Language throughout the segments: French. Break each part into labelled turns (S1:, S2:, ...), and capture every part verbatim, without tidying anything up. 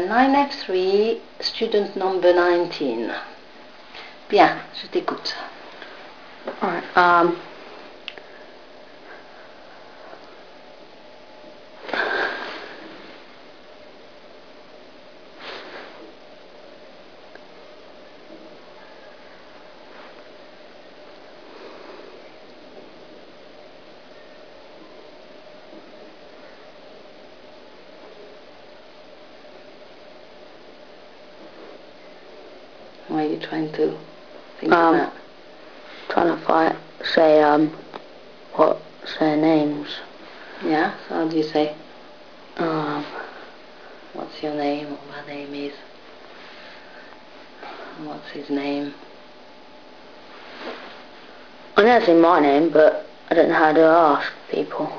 S1: nine F three, student number nineteen. Bien, je t'écoute.
S2: Alright, um...
S1: What are you trying to think
S2: um,
S1: about?
S2: Trying to find, say, um, what, say names.
S1: Yeah, so how do you say?
S2: Um,
S1: What's your name, or my name is? What's his name?
S2: I know it's in my name, but I don't know how to ask people.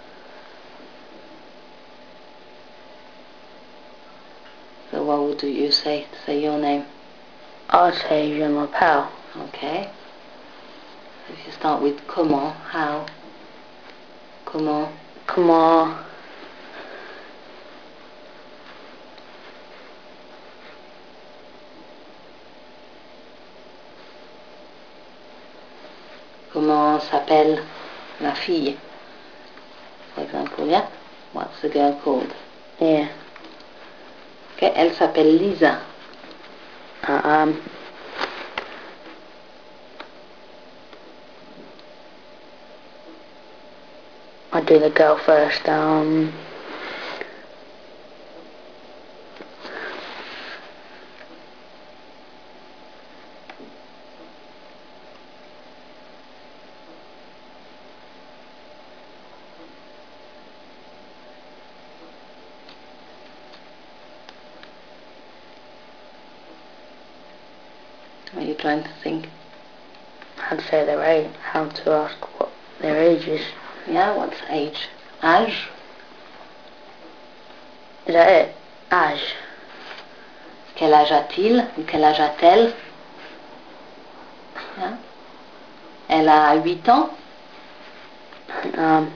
S1: So what would you say to say your name?
S2: I'll say you're my pal.
S1: Okay. If you start with comment, how? Comment?
S2: Comment?
S1: Comment s'appelle la fille? For example, yeah? What's the girl called?
S2: Yeah.
S1: Okay, elle s'appelle Lisa.
S2: Uh, um... I'll do the girl first, um...
S1: Are you trying to think?
S2: How to say their age, how to ask what their age is.
S1: Yeah, what's age? Âge?
S2: Is that it? Âge.
S1: Quel âge a-t-il? Ou quel âge a-t-elle? Yeah. Elle a huit ans?
S2: Um...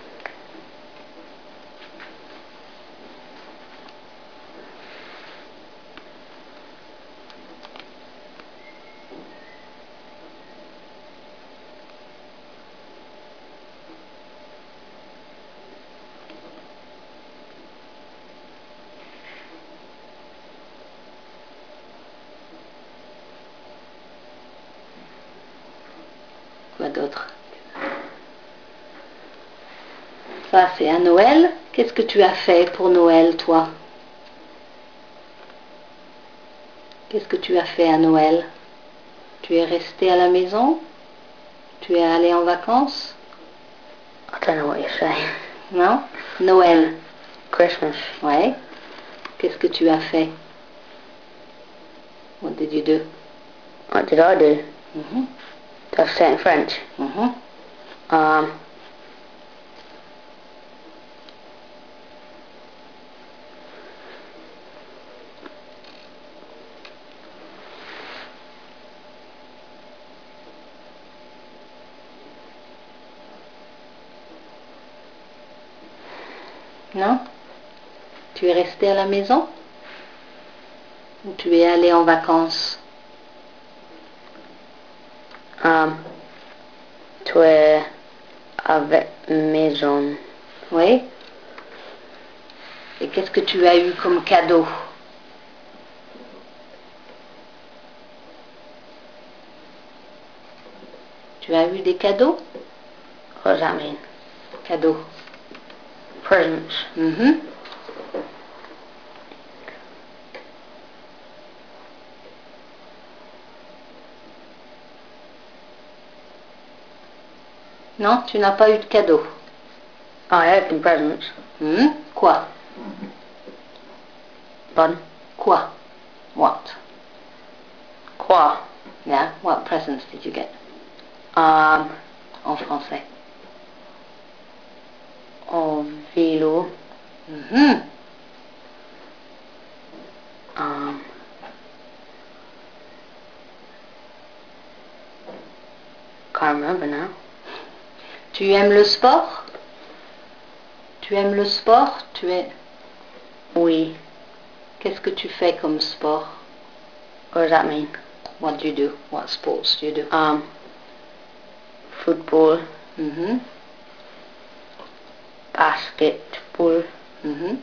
S1: Quoi d'autre? Ça, c'est à Noël. Qu'est-ce que tu as fait pour Noël, toi? Qu'est-ce que tu as fait à Noël? Tu es resté à la maison? Tu es allé en vacances?
S2: I don't know what you're saying.
S1: Non? Noël.
S2: Christmas.
S1: Ouais. Qu'est-ce que tu as fait? What did you do?
S2: What did I do?
S1: Mm-hmm.
S2: Did I say it in French?
S1: Mm-hmm.
S2: Um...
S1: Non? Tu es resté à la maison? Ou tu es allé en vacances?
S2: Um... Tu es avec maison.
S1: Oui. Et qu'est-ce que tu as eu comme cadeau? Tu as eu des cadeaux?
S2: What does that mean?
S1: Cadeaux.
S2: Presents.
S1: Mhm. Non, tu n'as pas eu de cadeau.
S2: I opened presents.
S1: Hmm? Quoi?
S2: Pardon?
S1: Quoi? What?
S2: Quoi?
S1: Yeah, what presents did you get?
S2: Um...
S1: En français.
S2: En vélo.
S1: Mhm.
S2: Um... Can't remember now.
S1: Tu aimes le sport? Tu aimes le sport? Tu es...
S2: Oui.
S1: Qu'est-ce que tu fais comme sport?
S2: What does that mean?
S1: What do you do? What sports do you do?
S2: Um, football,
S1: Mhm.
S2: basketball,
S1: Mhm.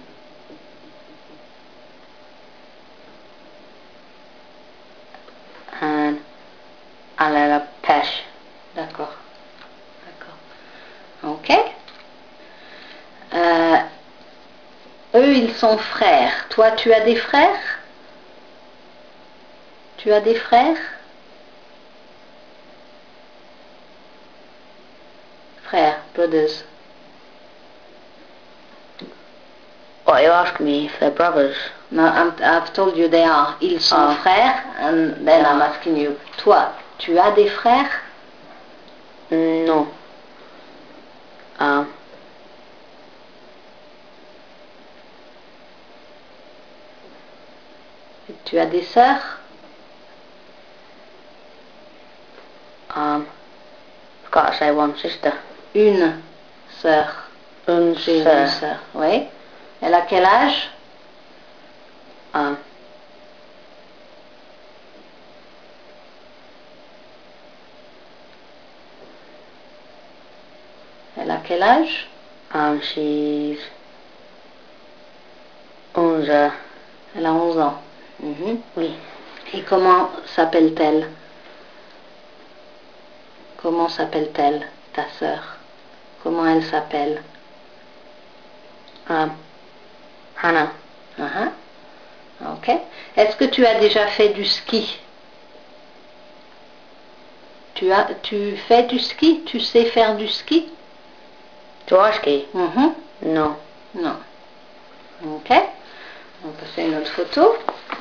S2: and aller la pêche.
S1: D'accord. D'accord. Ok. Euh, eux, ils sont frères. Toi, tu as des frères? Tu as des frères? Frères, brothers.
S2: What are you asking me if they're brothers?
S1: No, I'm, I've told you they are. Ils sont
S2: Ah.
S1: frères, and then I'm
S2: Yeah.
S1: asking you. Toi, tu as des frères?
S2: No. Um,
S1: Tu as des sœurs?
S2: um, I've got to say one sister.
S1: Une sœur.
S2: Une
S1: J'ai une
S2: sœur.
S1: sœur, oui. Elle a quel âge?
S2: Um,
S1: Elle a quel âge?
S2: um, she's onze.
S1: Elle a onze ans. Mhm.
S2: Oui.
S1: Et comment s'appelle-t-elle? Comment s'appelle-t-elle, ta sœur? Comment elle s'appelle?
S2: Um, Hannah.
S1: Uh-huh. Ok. Est-ce que tu as déjà fait du ski? Tu as, tu fais du ski? Tu sais faire du ski?
S2: Do I ski?
S1: Mhm.
S2: No.
S1: Non. Ok. On va passer à une autre photo.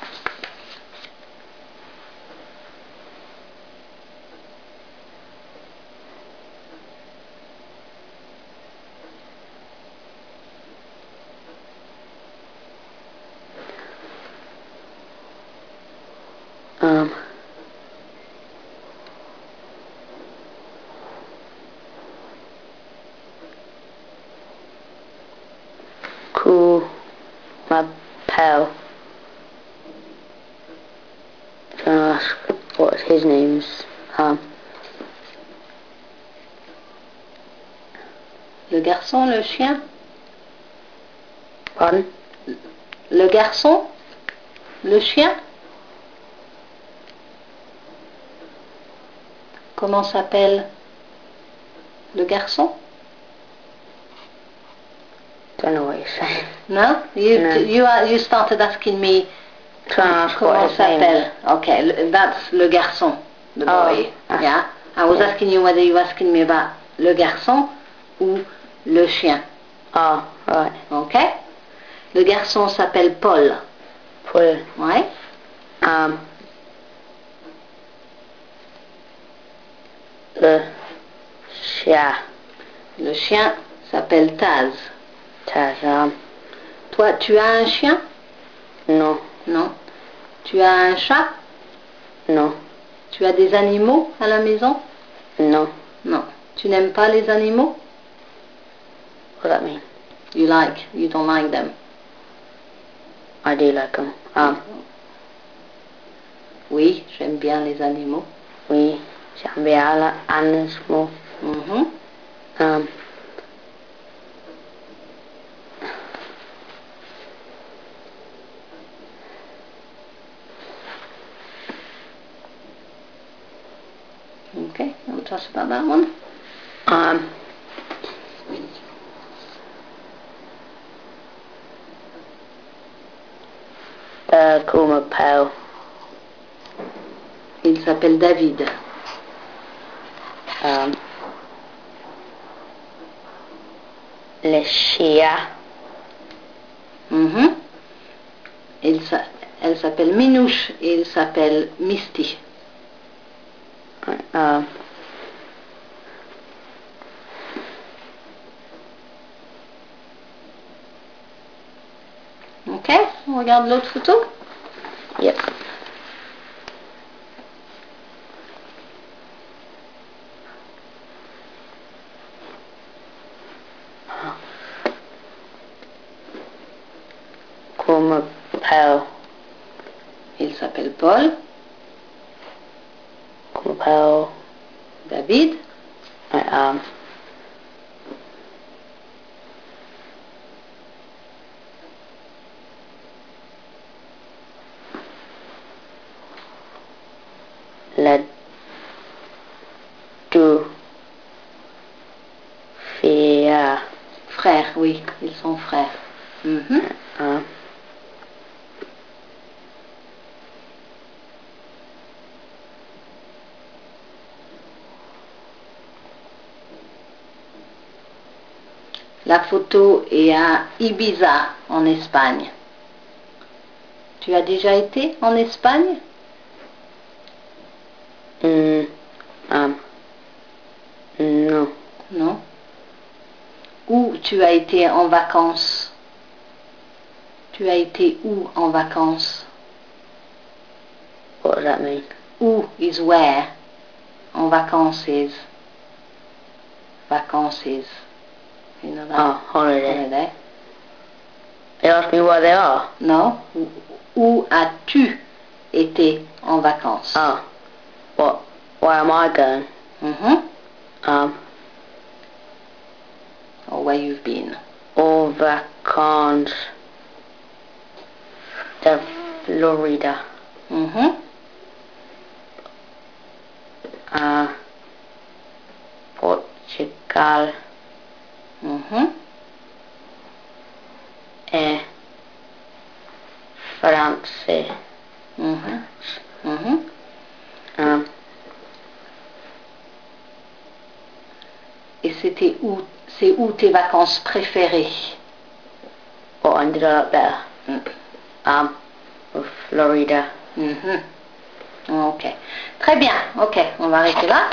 S2: Um, cool. My pal. Can I ask what his name's? Um,
S1: Le garçon, le chien?
S2: pardon?
S1: Le garçon? Le chien? Comment s'appelle le garçon?
S2: Don't know what you're saying.
S1: No? You,
S2: No.
S1: you, are, you started asking me
S2: Trying to ask
S1: comment
S2: what his name
S1: s'appelle.
S2: is.
S1: Okay, le- that's le garçon, the
S2: Oh,
S1: boy.
S2: ah.
S1: Yeah? I was
S2: Yeah.
S1: asking you whether you were asking me about le garçon ou le chien.
S2: Oh, right.
S1: Okay? Le garçon s'appelle Paul.
S2: Paul.
S1: Ouais?
S2: Um, le chien.
S1: Le chien s'appelle Taz.
S2: Taz. Um,
S1: Toi, tu as un chien?
S2: no.
S1: Non. Tu as un chat?
S2: No.
S1: Tu as des animaux à la maison?
S2: No.
S1: Non. Tu n'aimes pas les animaux?
S2: What does that mean?
S1: You like, you don't like them.
S2: I do like them. Um,
S1: Oui, j'aime bien les animaux.
S2: oui, j'aime bien les animaux.
S1: Mhm.
S2: Um,
S1: Okay, want to tell us about that one?
S2: um, uh, call my pal.
S1: Il s'appelle David.
S2: Um, le chien.
S1: Mhm. Il s'a- Elle s'appelle Minouche et il s'appelle Misty.
S2: Um,
S1: Ok, on regarde l'autre photo.
S2: yep. Call my pal.
S1: Paul.
S2: Comment m'appelle
S1: David.
S2: Ouais, um, les deux filles.
S1: Frères, oui, ils sont frères. Mhm.
S2: Um,
S1: La photo est à Ibiza, en Espagne. Tu as déjà été en Espagne?
S2: mm, um, non.
S1: Non. Où tu as été en vacances? Tu as été où en vacances?
S2: What does that mean?
S1: Où is where. En vacances is. Vacances. You know that?
S2: Oh, holiday.
S1: Holiday.
S2: They asked me where they are.
S1: Non. Où as-tu été en vacances?
S2: Oh, what? Where am I going?
S1: Mhm.
S2: Um,
S1: Or where you've been.
S2: All vacances de Florida.
S1: Mhm.
S2: Uh, Portugal.
S1: Mhm.
S2: Et France.
S1: Mhm. Mhm.
S2: Um,
S1: Et c'était où, c'est où tes vacances préférées?
S2: what ended up there?
S1: Mm.
S2: Um, Florida.
S1: Mhm. Ok. Très bien. Ok, on va arrêter là.